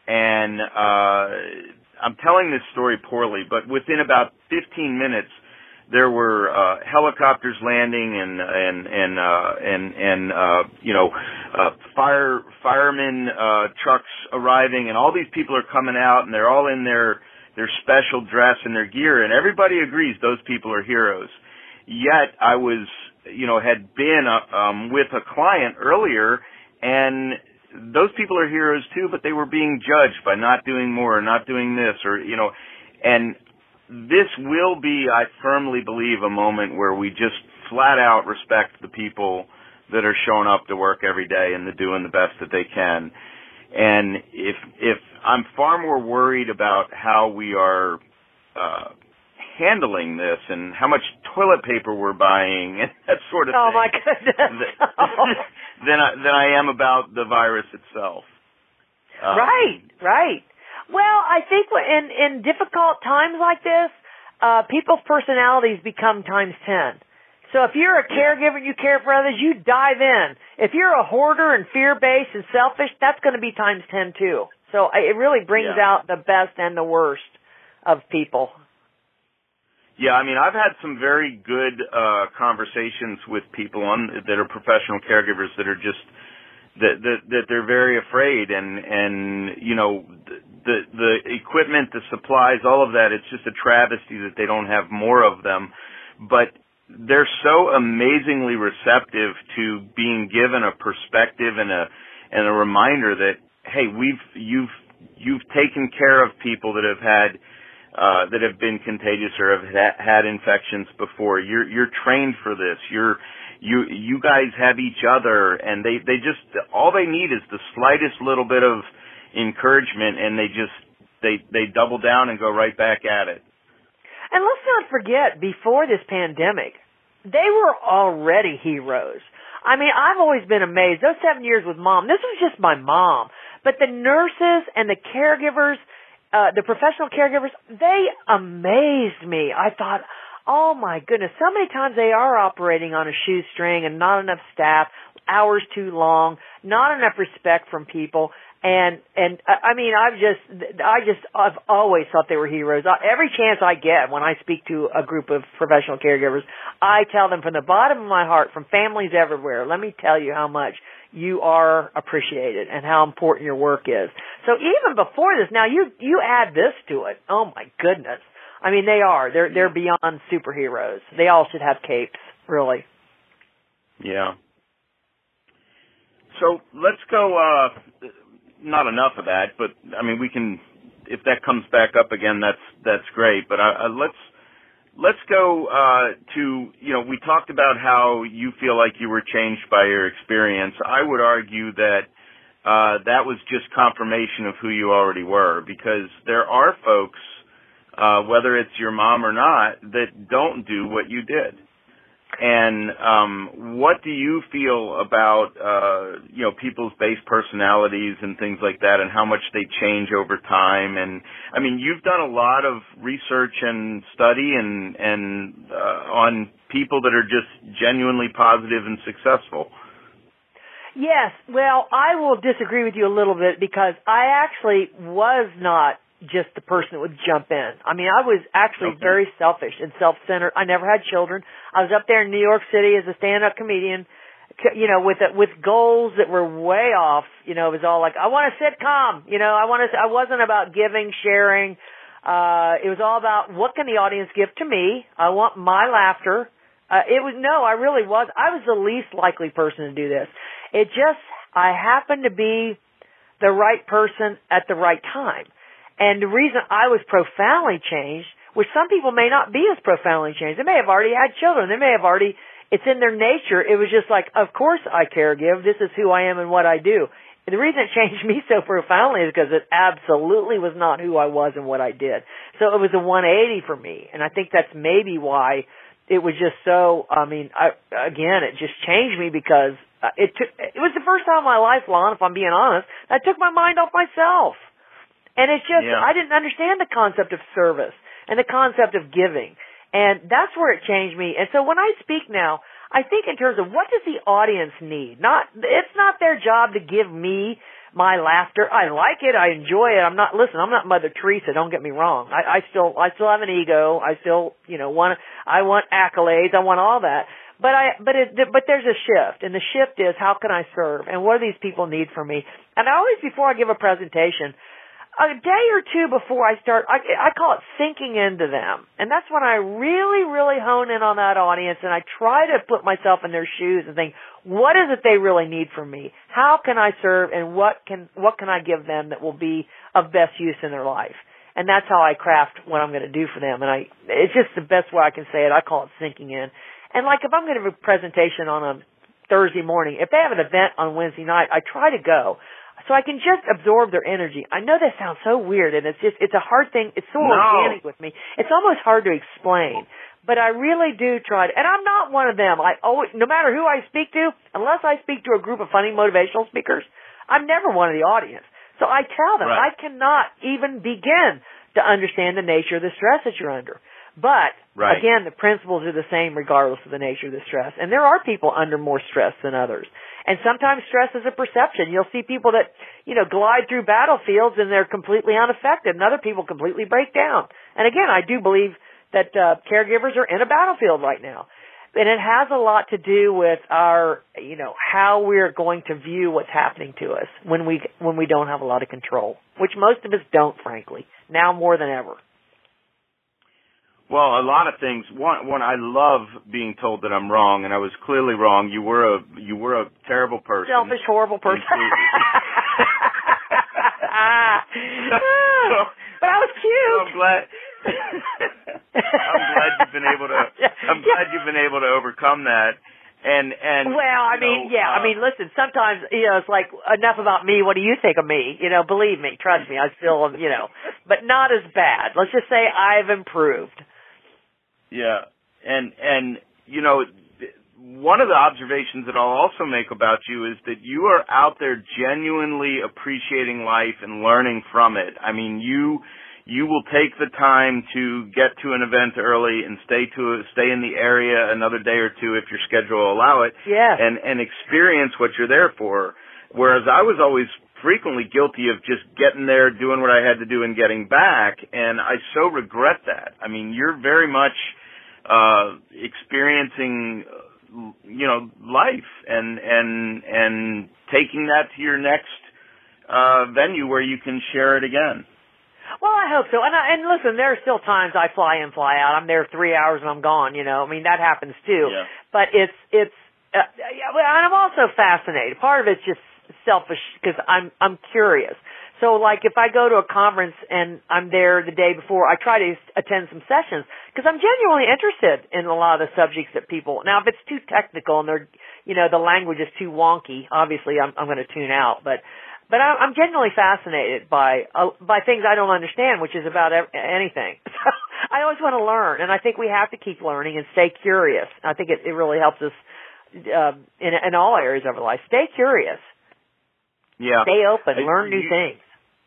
and uh, I'm telling this story poorly, but within about fifteen minutes, there were uh, helicopters landing and and and uh, and and uh, you know uh, fire firemen uh, trucks arriving, and all these people are coming out, and they're all in their their special dress and their gear, and everybody agrees those people are heroes. Yet I was, you know, had been uh, um, with a client earlier, and those people are heroes too, but they were being judged by not doing more or not doing this or, you know, and this will be, I firmly believe, a moment where we just flat out respect the people that are showing up to work every day and they're doing the best that they can. And if, if I'm far more worried about how we are, uh, handling this and how much toilet paper we're buying and that sort of
oh,
thing.
Oh my goodness! Oh.
than I than I am about the virus itself. Um,
right, right. Well, I think in in difficult times like this, uh, people's personalities become times ten. So if you're a caregiver and you care for others, you dive in. If you're a hoarder and fear-based and selfish, that's going to be times ten too. So it really brings
yeah.
out the best and the worst of people.
Yeah, I mean, I've had some very good uh conversations with people on that are professional caregivers that are just that that, that they're very afraid, and and you know the the equipment, the supplies, all of that. It's just a travesty that they don't have more of them, but they're so amazingly receptive to being given a perspective and a and a reminder that hey, we've you've you've taken care of people that have had. Uh, that have been contagious or have ha- had infections before. You're you're trained for this. You're you you guys have each other, and they they just all they need is the slightest little bit of encouragement, and they just they they double down and go right back at it.
And let's not forget, before this pandemic, they were already heroes. I mean, I've always been amazed. Those seven years with Mom, this was just my mom, but the nurses and the caregivers. Uh, the professional caregivers, they amazed me. I thought, oh my goodness, so many times they are operating on a shoestring and not enough staff, hours too long, not enough respect from people. And, and, I mean, I've just, I just, I've always thought they were heroes. Every chance I get when I speak to a group of professional caregivers, I tell them from the bottom of my heart, from families everywhere, let me tell you how much you are appreciated and how important your work is. So even before this, now you, you add this to it. Oh my goodness. I mean, they are. They're, they're beyond superheroes. They all should have capes, really.
Yeah. So let's go, uh, not enough of that, but I mean, we can, if that comes back up again, that's, that's great. But uh, let's, let's go, uh, to, you know, we talked about how you feel like you were changed by your experience. I would argue that, uh, that was just confirmation of who you already were, because there are folks, uh, whether it's your mom or not, that don't do what you did. And um, what do you feel about, uh, you know, people's base personalities and things like that, and how much they change over time? And I mean, you've done a lot of research and study and and uh, on people that are just genuinely positive and successful.
Yes. Well, I will disagree with you a little bit because I actually was not just the person that would jump in. I mean, I was actually okay. very selfish and self-centered. I never had children. I was up there in New York City as a stand-up comedian, you know, with with goals that were way off. You know, it was all like, I want a sitcom. You know, I want to. I wasn't about giving, sharing. Uh, it was all about what can the audience give to me. I want my laughter. Uh, it was no, I really was. I was the least likely person to do this. It just, I happened to be the right person at the right time. And the reason I was profoundly changed, which some people may not be as profoundly changed. They may have already had children. They may have already, it's in their nature. It was just like, of course I caregive. This is who I am and what I do. And the reason it changed me so profoundly is because it absolutely was not who I was and what I did. So it was a one eighty for me. And I think that's maybe why it was just so, I mean, I, again, it just changed me because it took, it was the first time in my life, Lon, if I'm being honest, I took my mind off myself. And it's just, yeah. I didn't understand the concept of service and the concept of giving. And that's where it changed me. And so when I speak now, I think in terms of what does the audience need? Not, it's not their job to give me my laughter. I like it. I enjoy it. I'm not, listen, I'm not Mother Teresa. Don't get me wrong. I, I still, I still have an ego. I still, you know, want, I want accolades. I want all that. But I, but it, but there's a shift, and the shift is how can I serve, and what do these people need from me? And I always, before I give a presentation, a day or two before I start, I, I call it sinking into them. And that's when I really, really hone in on that audience, and I try to put myself in their shoes and think, what is it they really need from me? How can I serve, and what can, what can I give them that will be of best use in their life? And that's how I craft what I'm going to do for them. And I, it's just the best way I can say it. I call it sinking in. And like if I'm going to give a presentation on a Thursday morning, if they have an event on Wednesday night, I try to go. So I can just absorb their energy. I know that sounds so weird, and it's just, it's a hard thing. It's so
no.
organic with me. It's almost hard to explain. But I really do try to, and I'm not one of them. I always, no matter who I speak to, unless I speak to a group of funny motivational speakers, I'm never one of the audience. So I tell them,
right.
I cannot even begin to understand the nature of the stress that you're under. But, right. again, the principles are the same regardless of the nature of the stress. And there are people under more stress than others. And sometimes stress is a perception. You'll see people that, you know, glide through battlefields and they're completely unaffected, and other people completely break down. And again, I do believe that uh, caregivers are in a battlefield right now. And it has a lot to do with our, you know, how we're going to view what's happening to us when we when we don't have a lot of control, which most of us don't, frankly, now more than ever.
Well, a lot of things. One, one, I love being told that I'm wrong, and I was clearly wrong. You were a, you were a terrible person,
selfish, horrible person.
so,
but I was cute.
So I'm glad. I'm glad you've been able to. I'm glad you've been able to overcome that. And and
well, I mean,
know,
yeah,
uh,
I mean, listen. Sometimes you know, it's like enough about me. What do you think of me? You know, believe me, trust me, I still, you know, but not as bad. Let's just say I've improved.
Yeah, and and you know, one of the observations that I'll also make about you is that you are out there genuinely appreciating life and learning from it. I mean, you you will take the time to get to an event early and stay to stay in the area another day or two if your schedule will allow it.
Yeah.
And and experience what you're there for. Whereas I was always frequently guilty of just getting there, doing what I had to do, and getting back. And I so regret that. I mean, you're very much uh experiencing, you know, life and and and taking that to your next uh venue where you can share it again.
Well, I hope so. And, I, and listen, there are still times I fly in, fly out. I'm there three hours and I'm gone. You know, I mean, that happens too.
Yeah.
But it's it's. Uh, and I'm also fascinated. Part of it's just selfish because I'm I'm curious. So, like, if I go to a conference and I'm there the day before, I try to attend some sessions because I'm genuinely interested in a lot of the subjects that people. Now, if it's too technical and they're, you know, the language is too wonky, obviously I'm I'm going to tune out. But but I'm genuinely fascinated by uh, by things I don't understand, which is about ev- anything. So I always want to learn, and I think we have to keep learning and stay curious. I think it, it really helps us uh, in, in all areas of our life. Stay curious.
Yeah.
Stay open. Learn new
you,
things.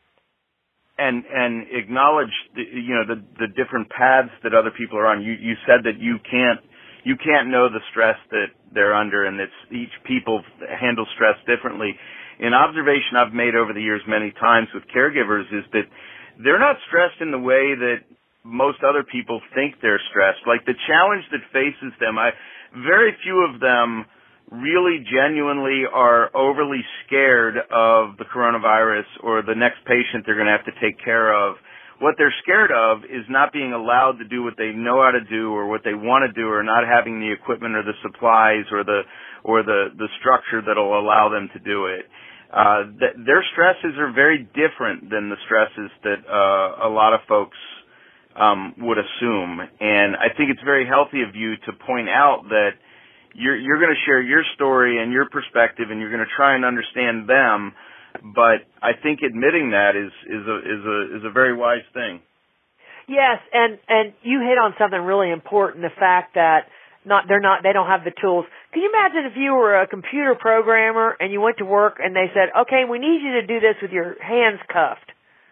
And and acknowledge the, you know the the different paths that other people are on. You you said that you can't you can't know the stress that they're under, and it's each people handle stress differently. An observation I've made over the years many times with caregivers is that they're not stressed in the way that most other people think they're stressed. Like the challenge that faces them, I very few of them really genuinely are overly scared of the coronavirus or the next patient they're going to have to take care of. What they're scared of is not being allowed to do what they know how to do or what they want to do, or not having the equipment or the supplies or the or the, the structure that will allow them to do it. Uh, th- their stresses are very different than the stresses that uh, a lot of folks um, would assume. And I think it's very healthy of you to point out that You're, you're going to share your story and your perspective, and you're going to try and understand them. But I think admitting that is is a is a is a very wise thing.
Yes, and and you hit on something really important: the fact that not they're not they don't have the tools. Can you imagine if you were a computer programmer and you went to work and they said, "Okay, we need you to do this with your hands cuffed,"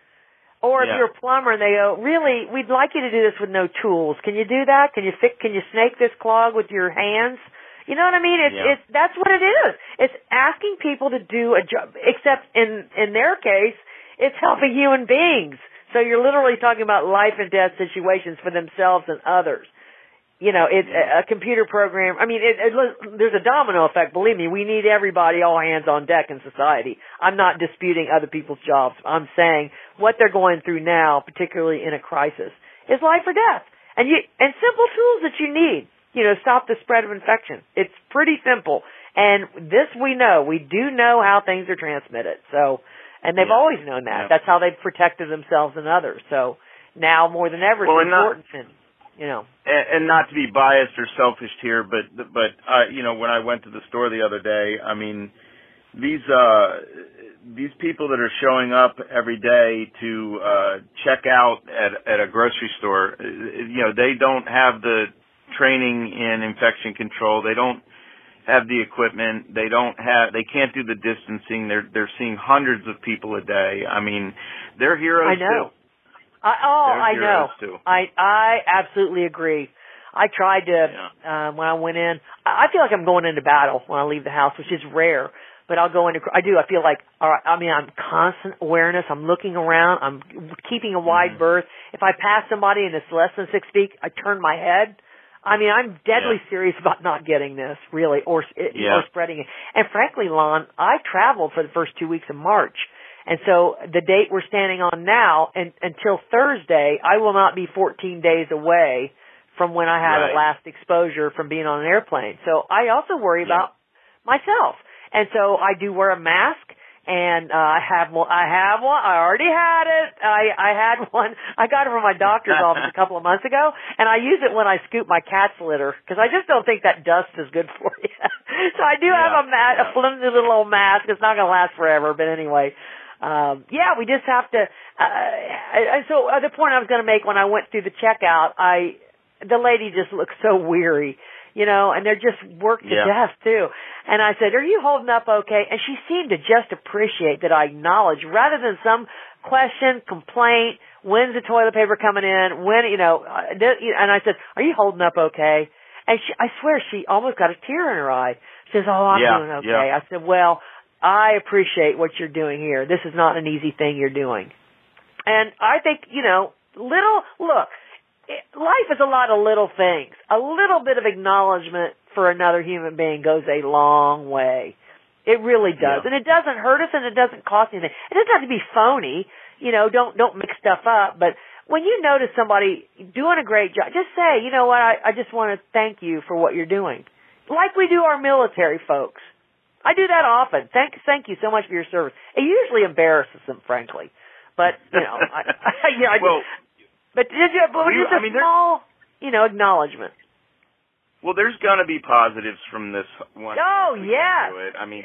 or if
yeah.
you're a plumber and they go, "Really, we'd like you to do this with no tools. Can you do that? Can you fix, Can you snake this clog with your hands?" You know what I mean? It's,
yeah.
it's, that's what it is. It's asking people to do a job, except in, in their case, it's helping human beings. So you're literally talking about life and death situations for themselves and others. You know, it's a, a computer program. I mean, it, it, there's a domino effect. Believe me, we need everybody, all hands on deck in society. I'm not disputing other people's jobs. I'm saying what they're going through now, particularly in a crisis, is life or death. And you, and simple tools that you need. You know, stop the spread of infection. It's pretty simple. And this we know. We do know how things are transmitted. So, and they've
yeah.
always known that. Yeah. That's how they've protected themselves and others. So now more than ever,
well,
it's important. Not, you know.
And, and not to be biased or selfish here, but, but, uh, you know, when I went to the store the other day, I mean, these, uh, these people that are showing up every day to, uh, check out at, at a grocery store, you know, they don't have the training in infection control. They don't have the equipment. They don't have. They can't do the distancing. They're they're seeing hundreds of people a day. I mean, they're heroes
I know.
too.
I, oh,
they're
I know.
Too.
I I absolutely agree. I tried to
yeah.
um, when I went in. I feel like I'm going into battle when I leave the house, which is rare. But I'll go into. I do. I feel like. All right, I mean, I'm constant awareness. I'm looking around. I'm keeping a wide
mm-hmm.
berth. If I pass somebody and it's less than six feet, I turn my head. I mean, I'm deadly
yeah.
serious about not getting this, really, or
yeah.
or spreading it. And frankly, Lon, I traveled for the first two weeks of March. And so the date we're standing on now, and until Thursday, I will not be fourteen days away from when I had
right.
a last exposure from being on an airplane. So I also worry
yeah.
about myself. And so I do wear a mask. And uh, I have one. I have one. I already had it. I I had one. I got it from my doctor's office a couple of months ago, and I use it when I scoop my cat's litter because I just don't think that dust is good for you. So I do
yeah,
have a, ma-
yeah.
a flimsy little old mask. It's not going to last forever, but anyway, um, yeah, we just have to. Uh, so uh, the point I was going to make when I went through the checkout, I the lady just looked so weary. You know, and they're just worked to
yeah.
death, too. And I said, are you holding up okay? And she seemed to just appreciate that I acknowledge, rather than some question, complaint, when's the toilet paper coming in, when, you know, and I said, are you holding up okay? And she, I swear she almost got a tear in her eye. She says, oh, I'm
yeah,
doing okay.
Yeah.
I said, well, I appreciate what you're doing here. This is not an easy thing you're doing. And I think, you know, little, look, life is a lot of little things. A little bit of acknowledgement for another human being goes a long way. It really does.
Yeah.
And it doesn't hurt us and it doesn't cost anything. It doesn't have to be phony. You know, don't don't mix stuff up. But when you notice somebody doing a great job, just say, you know what, I, I just want to thank you for what you're doing. Like we do our military folks. I do that often. Thank thank you so much for your service. It usually embarrasses them, frankly. But, you know, I, I, yeah, I
well,
But did you, but
you,
just a
I mean,
small, you know, acknowledgement.
Well, there's going to be positives from this one.
Oh, yes.
I mean,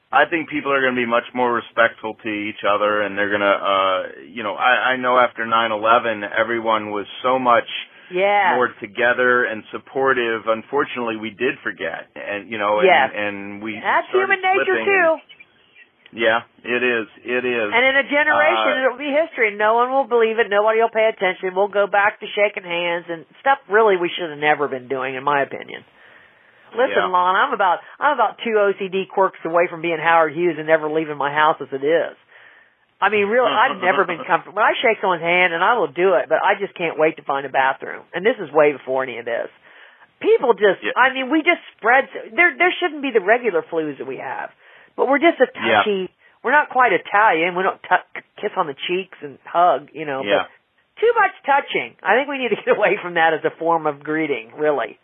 I think people are going to be much more respectful to each other, and they're going to, uh, you know, I, I know after nine eleven, everyone was so much
yes.
more together and supportive. Unfortunately, we did forget, and you know, and,
yes.
and we
that's human nature too.
And, yeah, it is. It is.
And in a generation,
uh,
it'll be history. No one will believe it. Nobody will pay attention. We'll go back to shaking hands and stuff. Really, we should have never been doing, in my opinion. Listen,
yeah.
Lon, I'm about I'm about two O C D quirks away from being Howard Hughes and never leaving my house as it is. I mean, really, I've never been comfortable. When I shake someone's hand, and I will do it, but I just can't wait to find a bathroom. And this is way before any of this. People just, yeah. I mean, we just spread. There, there shouldn't be the regular flus that we have, but we're just a touchy. Yeah. We're not quite Italian. We don't t- kiss on the cheeks and hug, you know.
Yeah.
But too much touching. I think we need to get away from that as a form of greeting, really.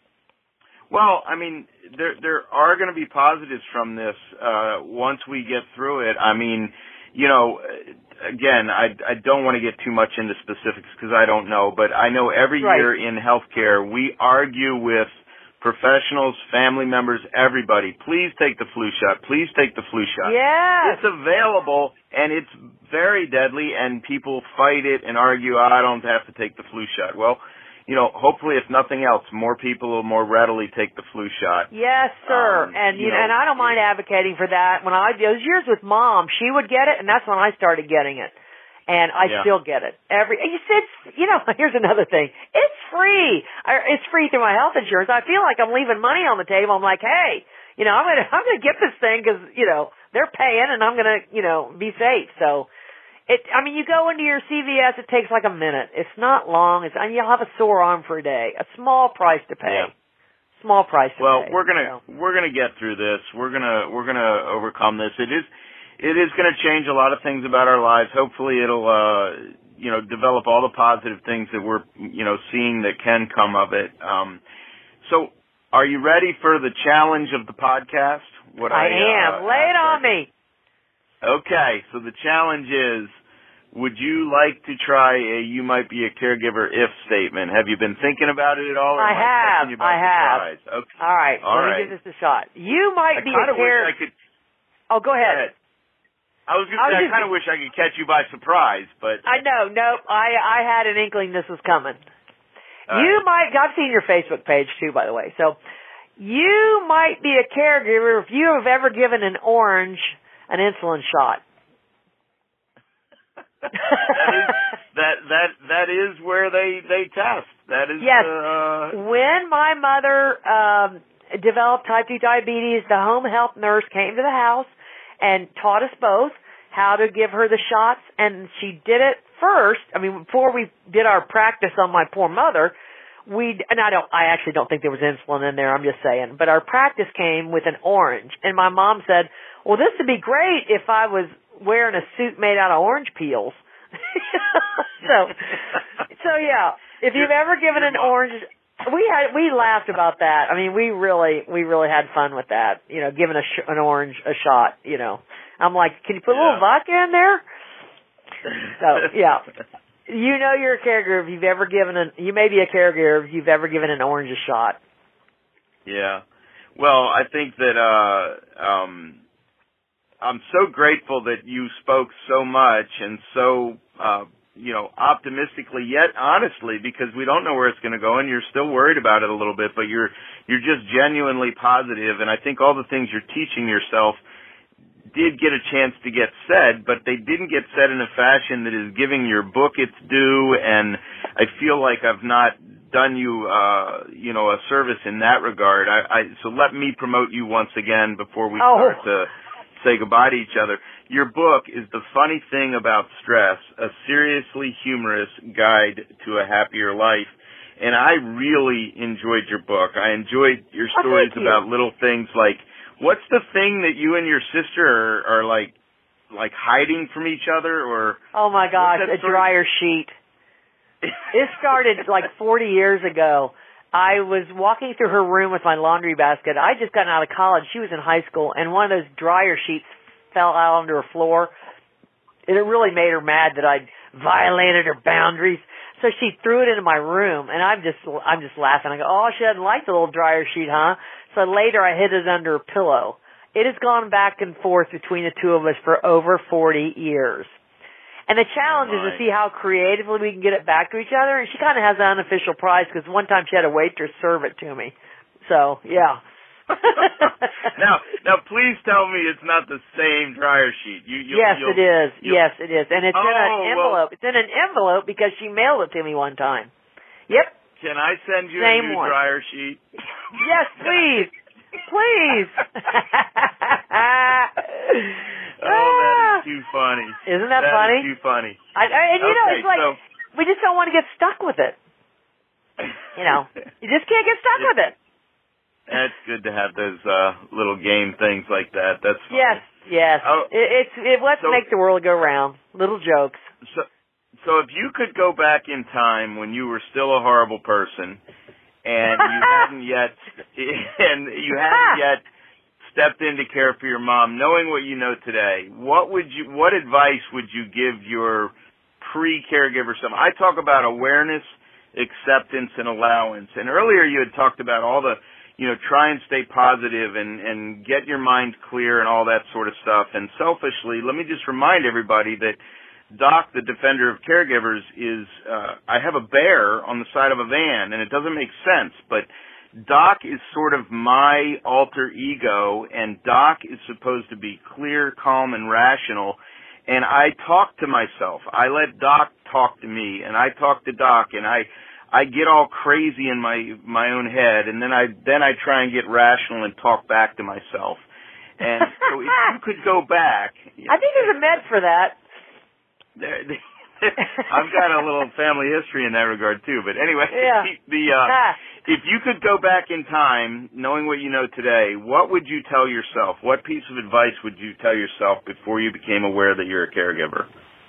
Well, I mean, there there are going to be positives from this uh, once we get through it. I mean, you know, again, I, I don't want to get too much into specifics because I don't know, but I know every
right.
year in healthcare we argue with professionals, family members, everybody. Please take the flu shot. Please take the flu shot.
Yeah.
It's available, and it's very deadly, and people fight it and argue, I don't have to take the flu shot. Well, you know, hopefully, if nothing else, more people will more readily take the flu shot.
Yes, sir.
Um,
and you
you
know,
know,
and I don't mind advocating for that. When I those years with Mom, she would get it, and that's when I started getting it. And I
yeah.
still get it. Every you said, you know, here's another thing. It's free. I, it's free through my health insurance. I feel like I'm leaving money on the table. I'm like, hey, you know, I'm gonna I'm gonna get this thing because you know they're paying, and I'm gonna you know be safe. So. It, I mean, you go into your C V S, it takes like a minute. It's not long. It's, and you'll have a sore arm for a day. A small price to pay.
Yeah.
Small price to
well,
pay.
Well, we're gonna,
so.
we're gonna get through this. We're gonna, we're gonna overcome this. It is, it is gonna change a lot of things about our lives. Hopefully it'll, uh, you know, develop all the positive things that we're, you know, seeing that can come of it. Um, so are you ready for the challenge of the podcast? What
I, I am.
Uh,
Lay it on me.
Okay, so the challenge is, would you like to try a you might be a caregiver if statement? Have you been thinking about it at all? Or
I
am
have.
I, you by
I have.
surprise? Okay.
All right,
all
let
right.
me give this a shot. You might
I
be a care...
wish I could...
Oh, go ahead.
Go ahead. I was going to say, I kind of wish I could catch you by surprise, but...
I know. Nope. I, I had an inkling this was coming.
All
you
right.
might... I've seen your Facebook page, too, by the way. So, you might be a caregiver if you have ever given an orange an insulin shot.
that is that that that is where they they test. That is
yes.
Uh,
when my mother um, developed type two diabetes, the home health nurse came to the house and taught us both how to give her the shots, and she did it first. I mean, before we did our practice on my poor mother, we and I don't. I actually don't think there was insulin in there. I'm just saying, but our practice came with an orange, and my mom said, "Well, this would be great if I was wearing a suit made out of orange peels." so, so yeah. If you've ever given an orange, we had we laughed about that. I mean, we really we really had fun with that. You know, giving a sh- an orange a shot. You know, I'm like, can you put a little
yeah.
vodka in there? So yeah. You know you're a caregiver if you've ever given an, you may be a caregiver if you've ever given an orange a shot.
Yeah. Well, I think that, uh, um, I'm so grateful that you spoke so much and so, uh, you know, optimistically yet honestly, because we don't know where it's going to go and you're still worried about it a little bit, but you're, you're just genuinely positive. And I think all the things you're teaching yourself did get a chance to get said, but they didn't get said in a fashion that is giving your book its due, and I feel like I've not done you, uh, you know, a service in that regard. I, I, so let me promote you once again before we
oh.
start to say goodbye to each other. Your book is The Funny Thing About Stress, a seriously humorous guide to a happier life. And I really enjoyed your book. I enjoyed your stories
oh, you.
about little things like, what's the thing that you and your sister are, are like, like hiding from each other, or?
Oh my gosh, a dryer of... sheet. It started like forty years ago. I was walking through her room with my laundry basket. I just gotten out of college. She was in high school, and one of those dryer sheets fell out onto her floor. And it really made her mad that I'd violated her boundaries. So she threw it into my room, and I'm just, I'm just laughing. I go, oh, she doesn't like the little dryer sheet, huh? So later I hid it under a pillow. it has gone back and forth between the two of us for over forty years. And the challenge
oh
is to see how creatively we can get it back to each other. And she kind of has an unofficial prize because one time she had a waitress serve it to me. So, yeah.
now, now, please tell me it's not the same dryer sheet. You, you'll,
yes,
you'll,
it is. Yes, it is, and it's
oh,
in an envelope.
Well,
it's in an envelope because she mailed it to me one time. Yep.
Can I send you
Same
a new
one.
dryer sheet?
Yes, please, please.
Oh, that is too funny.
Isn't that,
that
funny?
That is too funny.
I, I, and you
okay,
know, it's like
so,
we just don't want to get stuck with it. You know, you just can't get stuck with it.
It's good to have those uh, little game things like that. That's funny.
Yes, yes.
Oh,
it, it's it let's
so,
make the world go round. Little jokes.
So, so if you could go back in time when you were still a horrible person, and you hadn't yet, and you hadn't yet stepped in to care for your mom, knowing what you know today, what would you, what advice would you give your pre-caregiver self? I talk about awareness, acceptance, and allowance. And earlier you had talked about all the, you know, try and stay positive and, and get your mind clear and all that sort of stuff. And selfishly, let me just remind everybody that Doc, the defender of caregivers, is, uh, I have a bear on the side of a van, and it doesn't make sense, but Doc is sort of my alter ego, and Doc is supposed to be clear, calm, and rational. And I talk to myself. I let Doc talk to me, and I talk to Doc, and I, I get all crazy in my my own head, and then I then I try and get rational and talk back to myself. And so if you could go back,
I think there's a med for that.
There, I've got a little family history in that regard too. But anyway,
yeah.
the uh, if you could go back in time, knowing what you know today, what would you tell yourself? What piece of advice would you tell yourself before you became aware that you're a caregiver?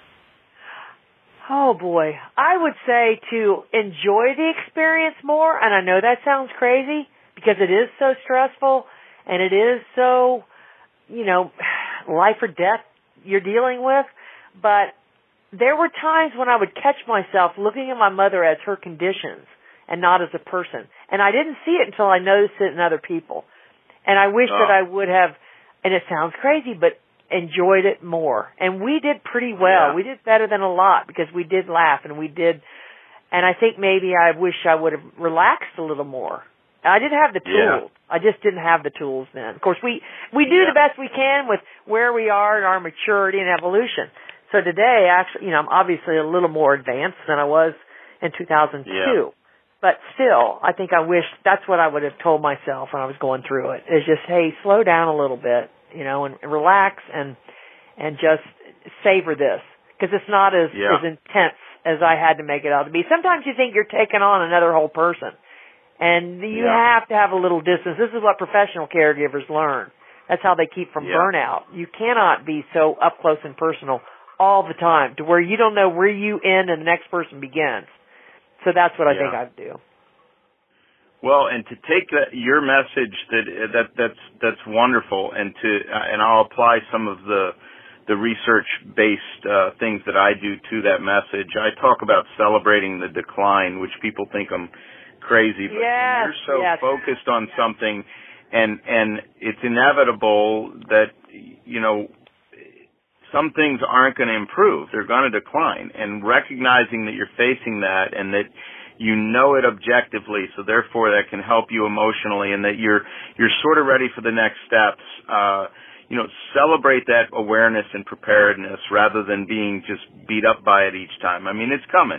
Oh, boy. I would say to enjoy the experience more, and I know that sounds crazy because it is so stressful and it is so, you know, life or death you're dealing with, but there were times when I would catch myself looking at my mother as her conditions and not as a person, and I didn't see it until I noticed it in other people, and I wish
oh.
that I would have, and it sounds crazy, but enjoyed it more. And we did pretty well.
Yeah.
We did better than a lot because we did laugh and we did, and I think maybe I wish I would have relaxed a little more. I didn't have the tools.
Yeah.
I just didn't have the tools then. Of course, we, we do
yeah.
the best we can with where we are in our maturity and evolution. So today, actually, you know, I'm obviously a little more advanced than I was in two thousand two.
Yeah.
But still, I think I wish that's what I would have told myself when I was going through it, is just, hey, slow down a little bit, you know, and, and relax and and just savor this, because it's not as,
yeah.
as intense as I had to make it out to be. Sometimes you think you're taking on another whole person, and you
yeah.
have to have a little distance. This is what professional caregivers learn. That's how they keep from
yeah.
burnout. You cannot be so up close and personal all the time to where you don't know where you end and the next person begins. So that's what I
yeah.
think I'd do.
Well, and to take that, your message that that that's that's wonderful, and to uh, and I'll apply some of the the research-based uh, things that I do to that message. I talk about celebrating the decline, which people think I'm crazy, but
yes,
when you're so
yes.
focused on something, and and it's inevitable that, you know, some things aren't going to improve. They're going to decline. And recognizing that you're facing that and that you know it objectively, so therefore that can help you emotionally, and that you're you're sort of ready for the next steps. Uh, you know, celebrate that awareness and preparedness rather than being just beat up by it each time. I mean, it's coming.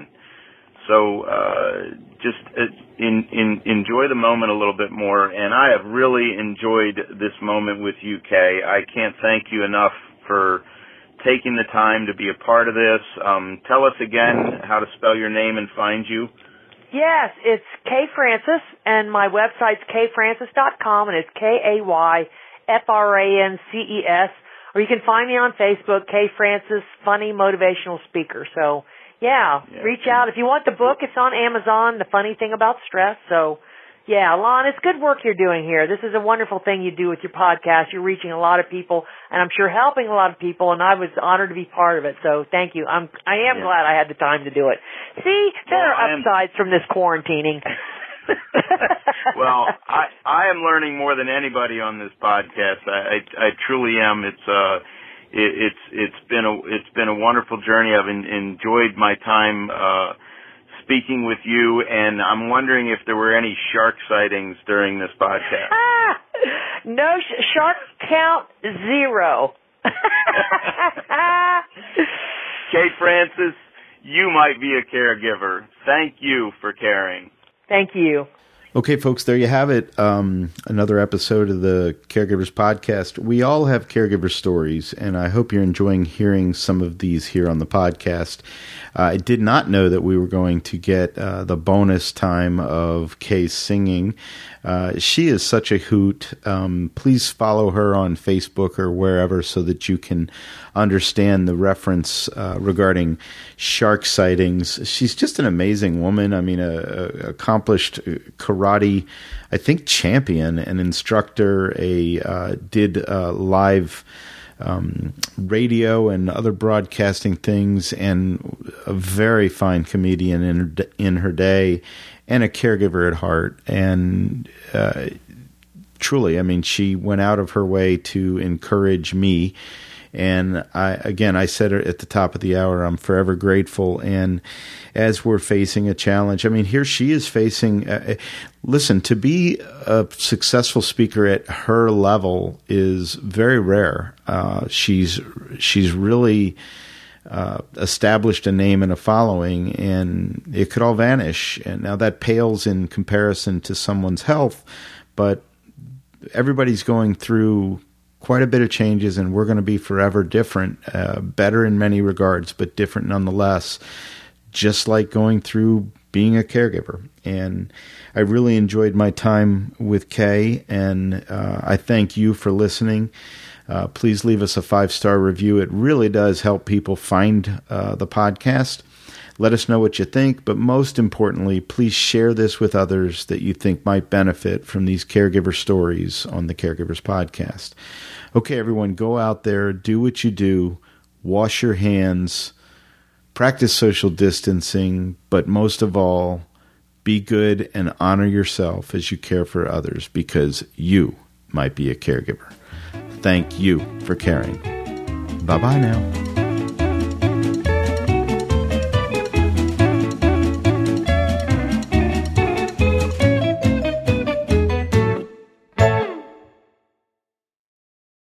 So uh, just uh, in, in, enjoy the moment a little bit more. And I have really enjoyed this moment with you, Kay. I can't thank you enough for taking the time to be a part of this. Um, tell us again how to spell your name and find you.
Yes, it's Kay Francis, and my website's kay francis dot com, and it's K A Y F R A N C E S. Or you can find me on Facebook, Kay Francis, Funny Motivational Speaker. So, yeah,
yeah
reach out. If you want the book, it's on Amazon, The Funny Thing About Stress. So, yeah, Lon, it's good work you're doing here. This is a wonderful thing you do with your podcast. You're reaching a lot of people, and I'm sure helping a lot of people, and I was honored to be part of it. So thank you. I'm, I am
yeah.
glad I had the time to do it. See, there
well,
are upsides am... from this quarantining.
Well, I I am learning more than anybody on this podcast. I I, I truly am. It's uh it, it's it's been a it's been a wonderful journey. I've en- enjoyed my time uh speaking with you, and I'm wondering if there were any shark sightings during this podcast.
No, sh- shark count zero.
Kate Francis, you might be a caregiver. Thank you for caring.
Thank you.
Okay, folks, there you have it. Um, another episode of the Caregivers Podcast. We all have caregiver stories, and I hope you're enjoying hearing some of these here on the podcast. Uh, I did not know that we were going to get uh, the bonus time of Kay singing. Uh, she is such a hoot. Um, please follow her on Facebook or wherever so that you can understand the reference uh, regarding shark sightings. She's just an amazing woman. I mean, a, a accomplished karate, I think, champion and instructor. A uh, did uh, live um, radio and other broadcasting things, and a very fine comedian in her, in her day, and a caregiver at heart. And uh, truly, I mean, she went out of her way to encourage me. And I, again, I said it at the top of the hour, I'm forever grateful. And as we're facing a challenge, I mean, here she is facing, uh, listen, to be a successful speaker at her level is very rare. Uh, she's, she's really uh, established a name and a following, and it could all vanish. And now that pales in comparison to someone's health, but everybody's going through quite a bit of changes, and we're going to be forever different, uh, better in many regards, but different nonetheless, just like going through being a caregiver. And I really enjoyed my time with Kay, and uh, I thank you for listening. Uh, please leave us a five-star review. It really does help people find uh, the podcast. Let us know what you think, but most importantly, please share this with others that you think might benefit from these caregiver stories on the Caregivers Podcast. Okay, everyone, go out there, do what you do, wash your hands, practice social distancing, but most of all, be good and honor yourself as you care for others, because you might be a caregiver. Thank you for caring. Bye-bye now.